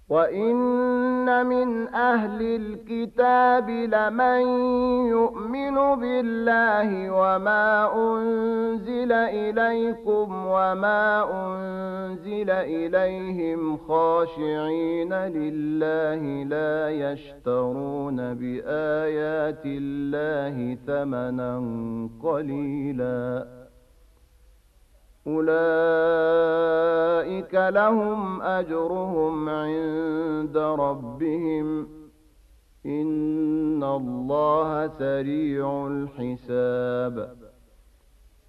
وَإِنَّ مِنْ أَهْلِ الْكِتَابِ لَمَن يُؤْمِنُ بِاللَّهِ وَمَا أُنزِلَ إِلَيْكُمْ وَمَا أُنزِلَ إِلَيْهِمْ خَاشِعِينَ لِلَّهِ لَا يَشْتَرُونَ بِآيَاتِ اللَّهِ ثَمَنًا قَلِيلًا أولئك لهم أجرهم عند ربهم إن الله سريع الحساب